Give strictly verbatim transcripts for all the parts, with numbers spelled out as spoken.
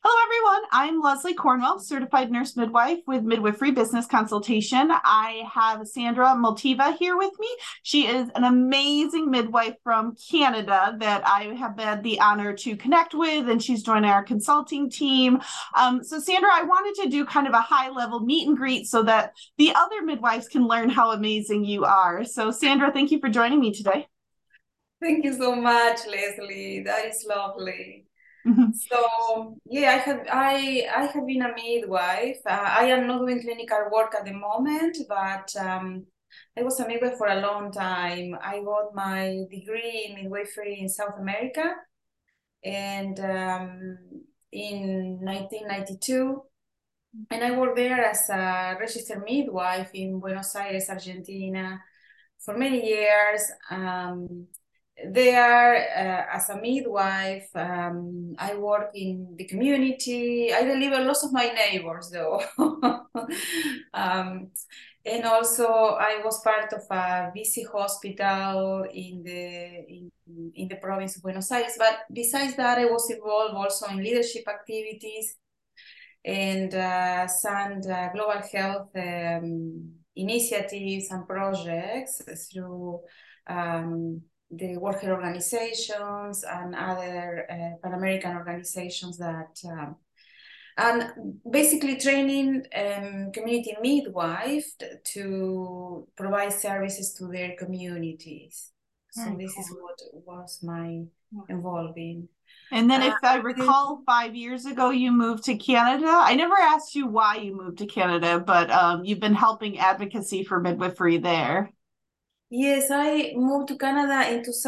Hello, everyone. I'm Leslie Cornwell, certified nurse midwife with Midwifery Business Consultation. I have Sandra Multiva here with me. She is an amazing midwife from Canada that I have had the honor to connect with, and she's joined our consulting team. Um, so, Sandra, I wanted to do kind of a high-level meet and greet so that the other midwives can learn how amazing you are. So, Sandra, thank you for joining me today. Thank you so much, Leslie. That is lovely. Mhm. So yeah, I have I I have been a midwife. Uh, I am not doing clinical work at the moment, but um, I was a midwife for a long time. I got my degree in midwifery in South America, and um, in nineteen ninety-two, and I worked there as a registered midwife in Buenos Aires, Argentina, for many years. Um, there, uh, as a midwife, um, I work in the community. I deliver lots of my neighbors, though. um, and also, I was part of a busy hospital in the in, in the province of Buenos Aires. But besides that, I was involved also in leadership activities and uh, some uh, global health um, initiatives and projects through um, the World Health Organizations and other uh, Pan-American organizations that, um, and basically training um, community midwives to provide services to their communities. So Very this is cool. what was my involving. And then, Uh, if I recall, five years ago, you moved to Canada. I never asked you why you moved to Canada, but um, you've been helping advocacy for midwifery there. Yes, I moved to Canada in two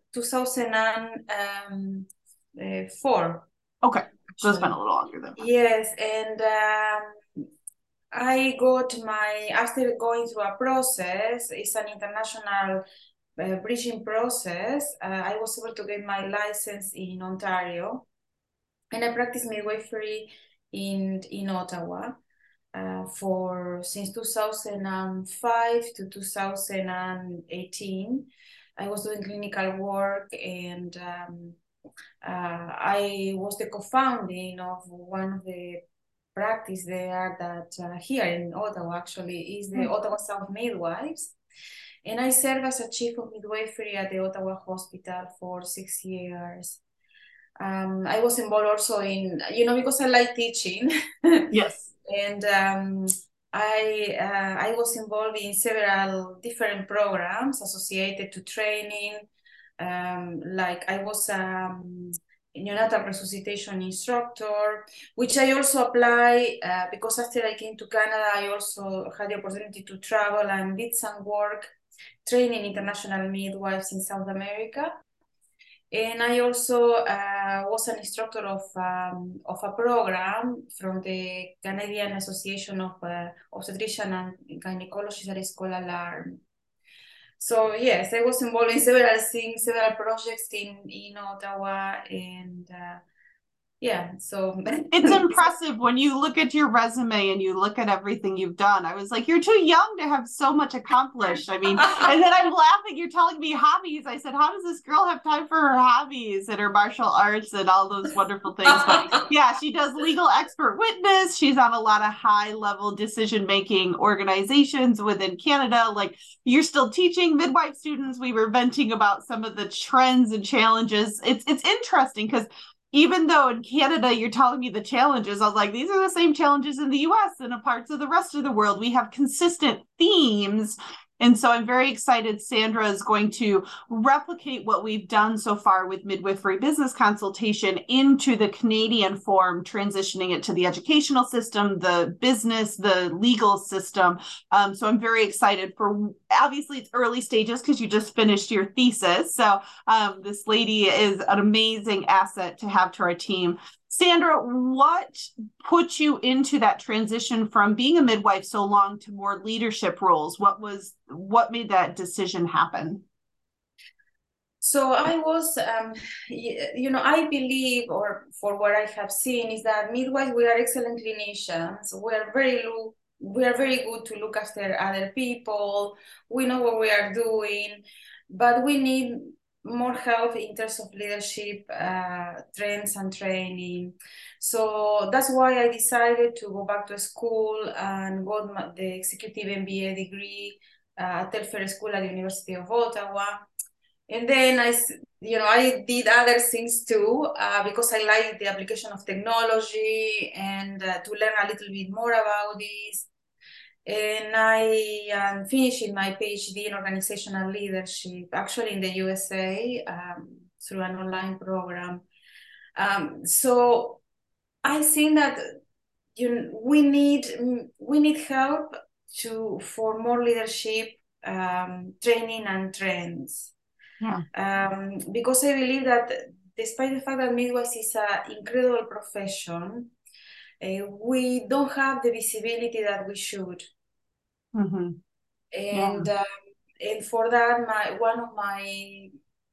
thousand four, Okay, so it's been a actually. little longer than that. Yes, and um, I got my, after going through a process, it's an international uh, bridging process, uh, I was able to get my license in Ontario, and I practiced midwifery in, in Ottawa. Uh, for since two thousand five to two thousand eighteen. I was doing clinical work, and um, uh, I was the co-founding of one of the practice there that uh, here in Ottawa actually is the Ottawa South Midwives. And I served as a chief of midwifery at the Ottawa Hospital for six years. Um, I was involved also in, you know, because I like teaching. Yes. and um, I uh, I was involved in several different programs associated to training. Um, like I was um, a neonatal resuscitation instructor, which I also apply uh, because after I came to Canada, I also had the opportunity to travel and did some work training international midwives in South America. And I also uh, was an instructor of, um, of a program from the Canadian Association of uh, Obstetrician and Gynecologists that is called ALARM. So yes, I was involved in several things, several projects in, in Ottawa, and uh, yeah, so It's impressive when you look at your resume and you look at everything you've done. I was like, you're too young to have so much accomplished. I mean, and then I'm laughing, you're telling me hobbies. I said, how does this girl have time for her hobbies and her martial arts and all those wonderful things? But yeah, she does legal expert witness. She's on a lot of high level decision making organizations within Canada. Like, you're still teaching midwife students. We were venting about some of the trends and challenges. It's it's interesting because even though in Canada you're telling me the challenges, I was like, these are the same challenges in the U S and in parts of the rest of the world. We have consistent themes. And so I'm very excited Sandra is going to replicate what we've done so far with midwifery business consultation into the Canadian form, transitioning it to the educational system, the business, the legal system. Um, so I'm very excited for, obviously it's early stages because you just finished your thesis. So um, this lady is an amazing asset to have to our team. Sandra, what put you into that transition from being a midwife so long to more leadership roles? What was what made that decision happen? So I was, um, you know, I believe, or for what I have seen, is that midwives, we are excellent clinicians. We are very look, we are very good to look after other people. We know what we are doing, but we need more help in terms of leadership uh, trends and training. So that's why I decided to go back to school and got my, the executive M B A degree uh, at Telfair School at the University of Ottawa. And then I, you know, I did other things too uh, because I like the application of technology and uh, to learn a little bit more about this. And I am finishing my PhD in organizational leadership, actually in the U S A um, through an online program. Um, so I think that you know, we need we need help to for more leadership um, training and trends. Yeah. Um, because I believe that despite the fact that midwives is an incredible profession, uh, we don't have the visibility that we should. Mm-hmm. And Yeah. um, and for that, my one of my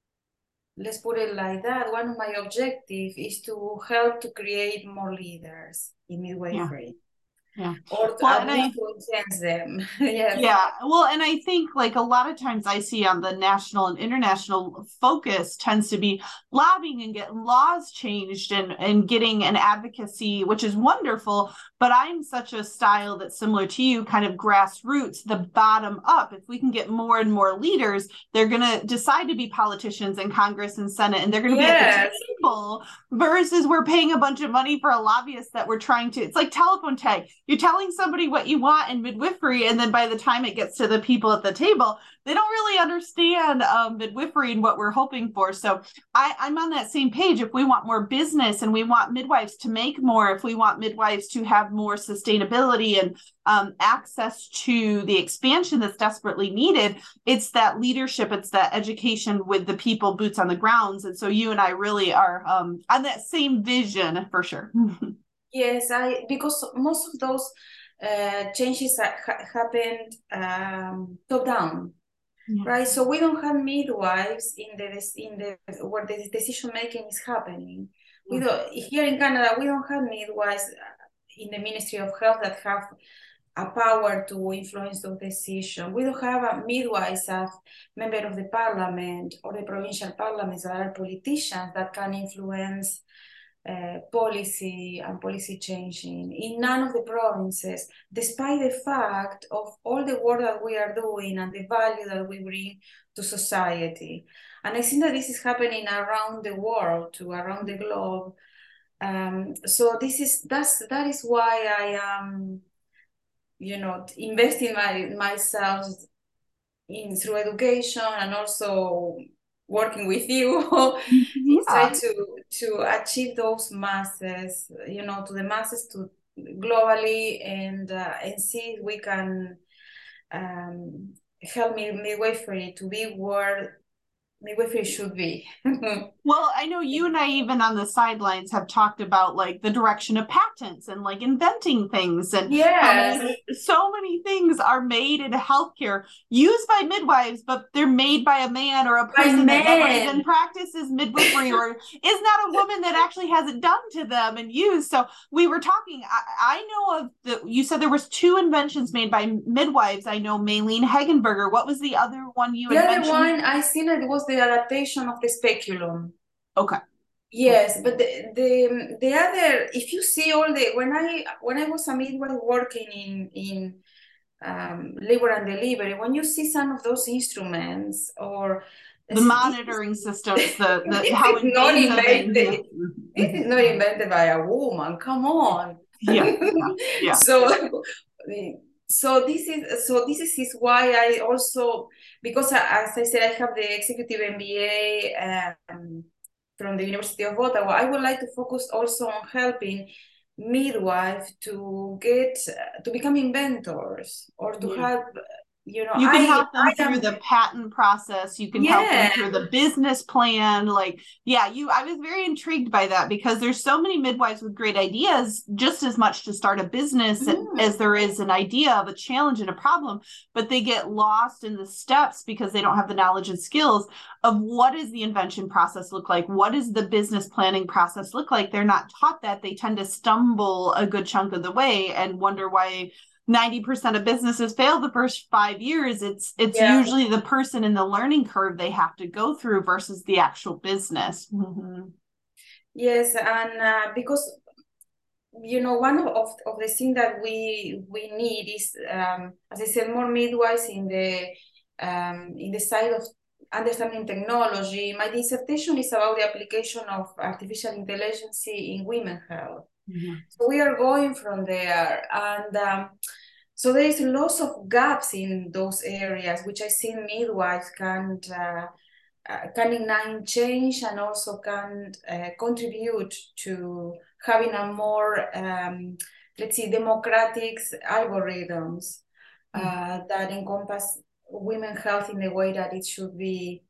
let's put it like that, one of my objectives is to help to create more leaders in midwifery. Yeah. Yeah. Or to, Well, at and least I to influence them. Yes. Yeah, well, and I think like a lot of times I see on the national and international focus tends to be lobbying and getting laws changed and, and getting an advocacy, which is wonderful. But I'm such a style that's similar to you, kind of grassroots, the bottom up. If we can get more and more leaders, they're going to decide to be politicians in Congress and Senate, and they're going to Yes. be at the table versus we're paying a bunch of money for a lobbyist that we're trying to, it's like telephone tag. You're telling somebody what you want in midwifery, and then by the time it gets to the people at the table, they don't really understand um, midwifery and what we're hoping for. So I, I'm on that same page. If we want more business and we want midwives to make more, if we want midwives to have more sustainability and um, access to the expansion that's desperately needed, it's that leadership, it's that education with the people, boots on the grounds. And so you and I really are um, on that same vision for sure. Yes, I because most of those uh, changes ha happened um, top down, yeah. Right? So we don't have midwives in the in the where the decision making is happening. We don't here in Canada. We don't have midwives in the Ministry of Health that have a power to influence those decisions. We don't have a midwives as member of the parliament or the provincial parliaments that are politicians that can influence Uh, policy and policy changing in none of the provinces, despite the fact of all the work that we are doing and the value that we bring to society. And I think that this is happening around the world, to around the globe. Um, so this is that's that is why I am, you know, investing my myself in through education and also working with you yeah. try to to achieve those masses, you know, to the masses to globally and uh, and see if we can um, help midwifery to be where midwifery should be. Well, I know you and I, even on the sidelines, have talked about like the direction of patents and like inventing things, and yes. how many, so many things are made in healthcare used by midwives, but they're made by a man or a person that never even practices midwifery or is not a woman that actually has it done to them and used. So we were talking, I, I know of the, you said there was two inventions made by midwives. I know Maylene Hagenberger. What was the other one you the mentioned? The other one I seen it was the adaptation of the speculum. Okay. Yes, but the, the the other, if you see all the when I when I was a midwife working in in um, labor and delivery, when you see some of those instruments or the monitoring is, systems, the the how it's not invented. And, yeah. It is not invented by a woman. Come on. Yeah. Yeah. Yeah. so. So this is so this is, is why I also, because as I said, I have the executive M B A um, from the University of Ottawa. I would like to focus also on helping midwives to get uh, to become inventors or to yeah. help. You know, you can I, help them I through am, the patent process. You can yeah. help them through the business plan. Like, yeah, you, I was very intrigued by that because there's so many midwives with great ideas, just as much to start a business mm. as there is an idea of a challenge and a problem, but they get lost in the steps because they don't have the knowledge and skills of what does the invention process look like? What does the business planning process look like? They're not taught that. They tend to stumble a good chunk of the way and wonder why ninety percent of businesses fail the first five years. It's it's Yeah. usually the person in the learning curve they have to go through versus the actual business. Mm-hmm. Yes, and uh, because you know one of, of, of the things that we we need is, um, as I said, more midwives in the um, in the side of understanding technology. My dissertation is about the application of artificial intelligence in women health. Mm-hmm. So we are going from there, and um, so there is lots of gaps in those areas, which I think midwives can uh, uh, can ignite change and also can uh, contribute to having a more, um, let's see, democratic algorithms uh, mm-hmm. that encompass women's health in the way that it should be.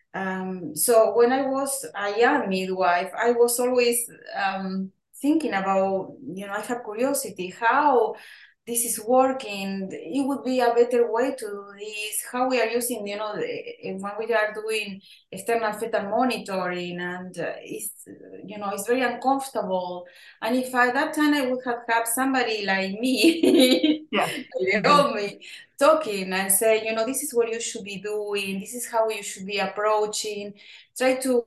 Um, so when I was a young midwife, I was always um, thinking about, you know, I have curiosity, how this is working. It would be a better way to do this, how we are using, you know, when we are doing external fetal monitoring, and uh, it's, you know, it's very uncomfortable. And if at that time I would have had somebody like me, yeah. mm-hmm. me, talking and say, you know, this is what you should be doing, this is how you should be approaching, try to,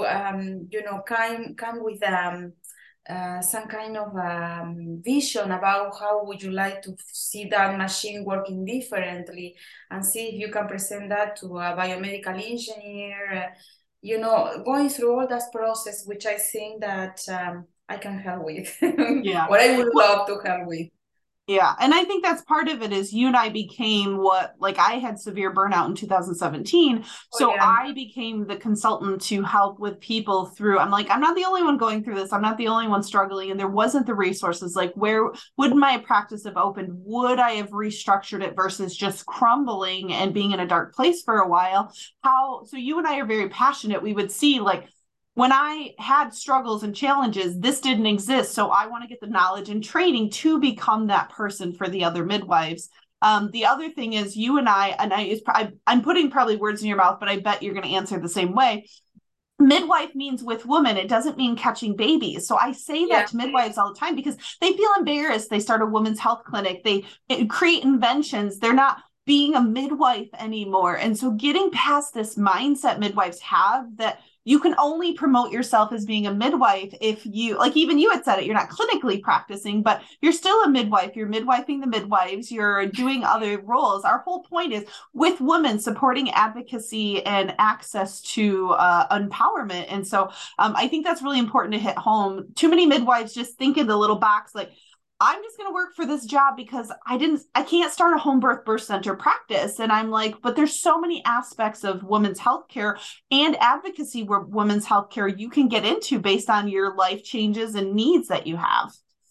um, you know, come, come with um, uh, some kind of um, vision about how would you like to see that machine working differently, and see if you can present that to a biomedical engineer, uh, you know, going through all that process, which I think that um, I can help with. Yeah. What I would well, love to help with. Yeah. And I think that's part of it is you and I became what, like I had severe burnout in two thousand seventeen. So oh, yeah. I became the consultant to help with people through, I'm like, I'm not the only one going through this. I'm not the only one struggling. And there wasn't the resources. Like, where would my practice have opened? Would I have restructured it versus just crumbling and being in a dark place for a while? How, so you and I are very passionate. We would see like, when I had struggles and challenges, this didn't exist. So I want to get the knowledge and training to become that person for the other midwives. Um, the other thing is you and I, and I, I, I'm putting probably words in your mouth, but I bet you're going to answer the same way. Midwife means with women. It doesn't mean catching babies. So I say that yeah. to midwives all the time because they feel embarrassed. They start a women's health clinic. They create inventions. They're not being a midwife anymore. And so getting past this mindset midwives have that you can only promote yourself as being a midwife if you, like even you had said it, you're not clinically practicing, but you're still a midwife. You're midwifing the midwives. You're doing other roles. Our whole point is with women supporting advocacy and access to uh, empowerment. And so um, I think that's really important to hit home. Too many midwives just think in the little box, like, I'm just going to work for this job because I didn't, I can't start a home birth birth center practice. And I'm like, but there's so many aspects of women's healthcare and advocacy where women's healthcare you can get into based on your life changes and needs that you have.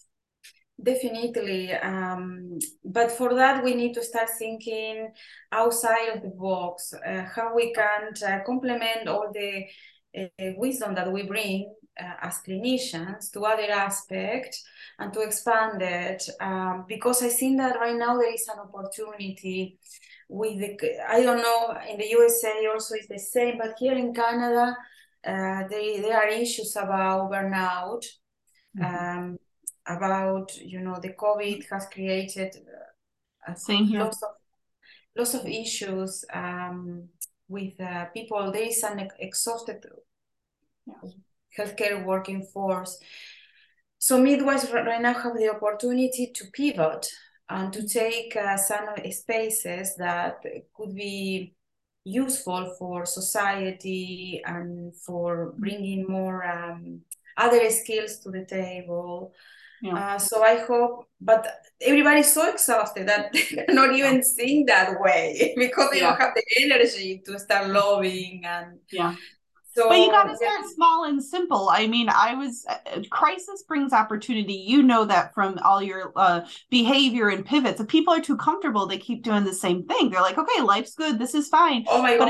Definitely. Um, but for that, we need to start thinking outside of the box, uh, how we can uh, complement all the uh, wisdom that we bring uh, as clinicians to other aspects and to expand it. Um, because I think that right now there is an opportunity with the, I don't know, in the U S A also it's the same, but here in Canada, uh, there, there are issues about burnout. Mm-hmm. um, about, you know, the COVID has created uh, Same here. lots of lots of issues um, with uh, people. There is an exhausted yeah. healthcare working force. So midwives right now have the opportunity to pivot and to take uh, some spaces that could be useful for society and for bringing more um, other skills to the table. Yeah. Uh, so I hope, but everybody's so exhausted that they're not even yeah. seeing that way because they yeah. don't have the energy to start lobbying. And yeah. So, but you got to start small and simple. I mean, I was, uh, crisis brings opportunity. You know that from all your uh, behavior and pivots. If people are too comfortable, they keep doing the same thing. They're like, okay, life's good. This is fine. Oh my but gosh. It,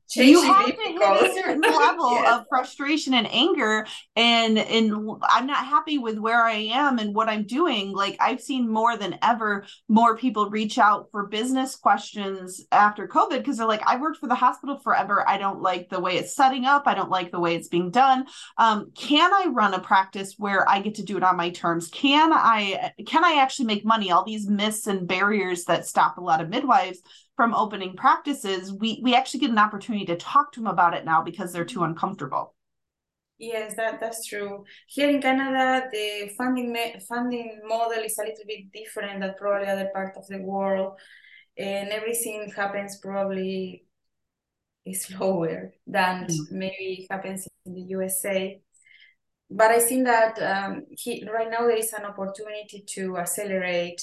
you Change is have to hit a difficult. certain level Yes. of frustration and anger, and and I'm not happy with where I am and what I'm doing. Like, I've seen more than ever more people reach out for business questions after COVID, because they're like, I worked for the hospital forever. I don't like the way it's setting up. I don't like the way it's being done. Um, can I run a practice where I get to do it on my terms? Can I can I actually make money? All these myths and barriers that stop a lot of midwives from opening practices, we we actually get an opportunity to talk to them about it now because they're too uncomfortable. Yes, that, that's true. Here in Canada, the funding funding model is a little bit different than probably other parts of the world, and everything happens probably slower than Mm. maybe happens in the U S A. But I think that um, he, right now there is an opportunity to accelerate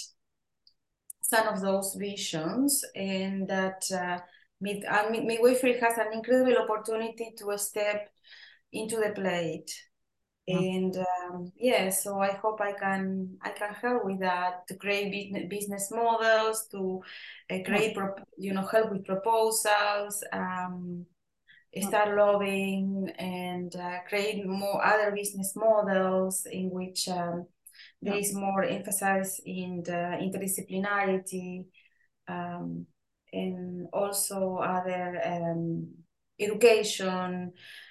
some of those visions, and that uh, mid, uh, midwifery has an incredible opportunity to step into the plate. Yeah. And um, yeah, so I hope I can I can help with that, to create business models, to uh, create, yeah. you know, help with proposals, um, start lobbying, and uh, create more other business models in which um, there is more emphasis in the interdisciplinarity, um, and also other um, education.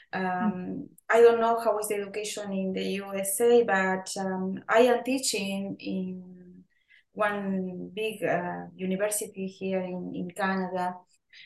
Um, I don't know how is the education in the U S A, but um, I am teaching in one big uh, university here in, in Canada,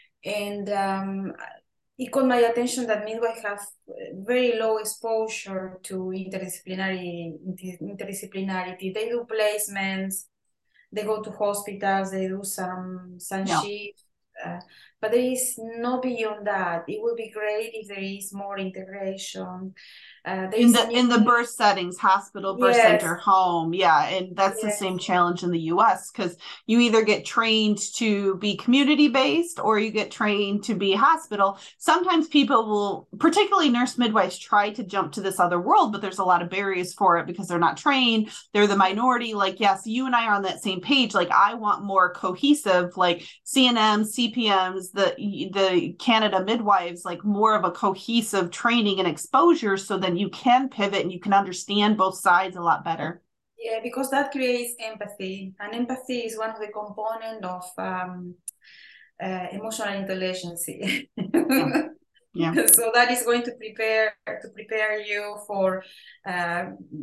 and um, it caught my attention that midwives have very low exposure to interdisciplinary interdisciplinarity. They do placements, they go to hospitals, they do some some Yeah. shifts, uh, but there is no beyond that. It would be great if there is more integration. Uh, there in is the a new... in the birth settings, hospital, birth Yes. center, home. Yeah. And that's Yes. the same challenge in the U S, because you either get trained to be community based or you get trained to be hospital. Sometimes people will, particularly nurse midwives, try to jump to this other world, but there's a lot of barriers for it because they're not trained. They're the minority. Like, yes, you and I are on that same page. Like, I want more cohesive, like C N Ms, C P Ms, the the Canada midwives, like more of a cohesive training and exposure, so then you can can pivot and you can understand both sides a lot better. Yeah, because that creates empathy, and empathy is one of the components of um, uh, emotional intelligence. Yeah. Yeah. So that is going to prepare to prepare you for uh,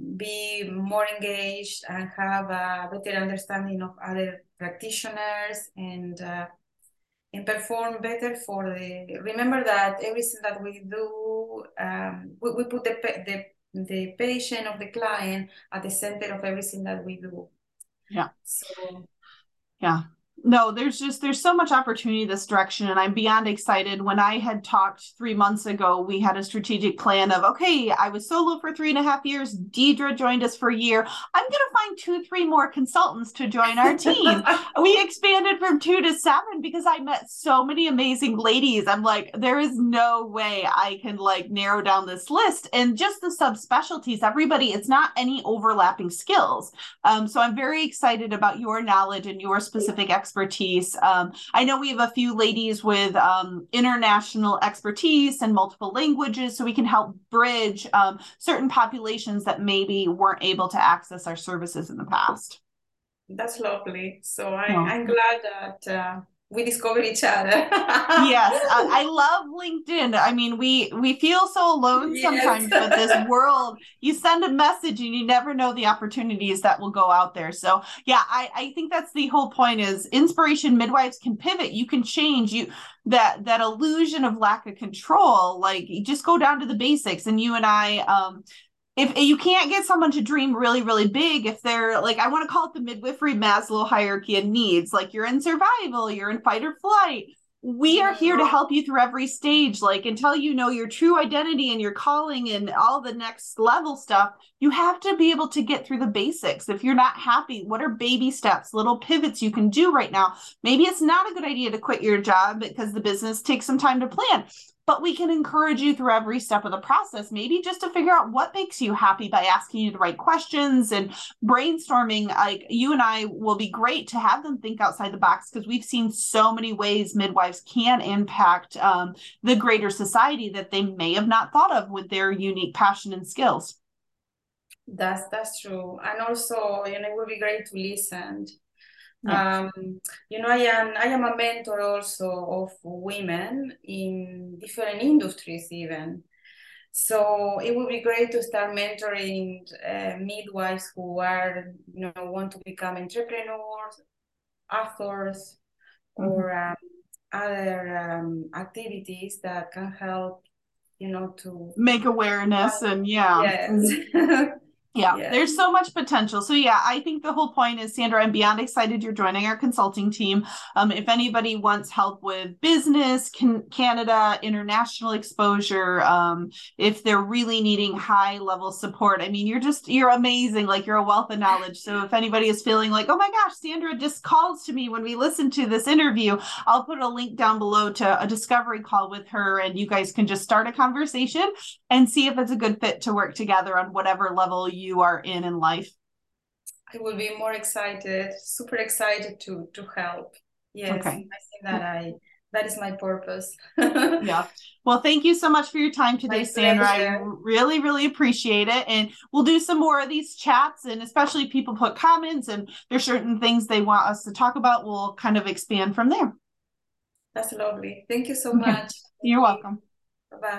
be more engaged and have a better understanding of other practitioners, and uh, and perform better for the. Remember that everything that we do, um, we, we put the the the patient or the client at the center of everything that we do. Yeah. So yeah. No, there's just, there's so much opportunity in this direction. And I'm beyond excited. When I had talked three months ago, we had a strategic plan of, okay, I was solo for three and a half years. Deidre joined us for a year. I'm going to find two, three more consultants to join our team. We expanded from two to seven because I met so many amazing ladies. I'm like, there is no way I can like narrow down this list. And just the subspecialties, everybody, it's not any overlapping skills. Um, so I'm very excited about your knowledge and your specific expertise. Um, I know we have a few ladies with um, international expertise and multiple languages, so we can help bridge um, certain populations that maybe weren't able to access our services in the past. That's lovely. So I, Oh. I'm glad that uh, we discovered each other. Yes, I, I love LinkedIn. I mean, we we feel so alone sometimes, yes. but this world, you send a message and you never know the opportunities that will go out there. So yeah, I, I think that's the whole point is inspiration. Midwives can pivot. You can change. You that that illusion of lack of control, like you just go down to the basics. And you and I, um, if you can't get someone to dream really, really big, if they're like, I want to call it the midwifery Maslow hierarchy of needs, like you're in survival, you're in fight or flight. We are here to help you through every stage. Like until you know your true identity and your calling and all the next level stuff, you have to be able to get through the basics. If you're not happy, what are baby steps, little pivots you can do right now? Maybe it's not a good idea to quit your job because the business takes some time to plan. but we can encourage you through every step of the process, maybe just to figure out what makes you happy by asking you the right questions and brainstorming. Like you and I will be great to have them think outside the box, because we've seen so many ways midwives can impact um, the greater society that they may have not thought of with their unique passion and skills. That's that's true. And also, you know, it would be great to listen. Yeah. Um, you know, I am I am a mentor also of women in different industries even. So it would be great to start mentoring uh, midwives who are, you know, want to become entrepreneurs, authors, Mm-hmm. or um, other um, activities that can help, you know, to make awareness. And yeah. Yes. Yeah, Yeah. there's so much potential. So yeah, I think the whole point is, Sandra, I'm beyond excited you're joining our consulting team. Um, if anybody wants help with business, can, Canada, international exposure, um, if they're really needing high level support, I mean, you're just, you're amazing. Like you're a wealth of knowledge. So if anybody is feeling like, oh my gosh, Sandra just calls to me when we listen to this interview, I'll put a link down below to a discovery call with her, and you guys can just start a conversation and see if it's a good fit to work together on whatever level you you are in in life. I will be more excited, super excited to to help. Yes, okay. I think that I that is my purpose. Yeah. Well, thank you so much for your time today, My Sandra. pleasure. I really, really appreciate it. And we'll do some more of these chats, and especially people put comments and there's certain things they want us to talk about. We'll kind of expand from there. That's lovely. Thank you so Okay. much. You're welcome. Bye-bye.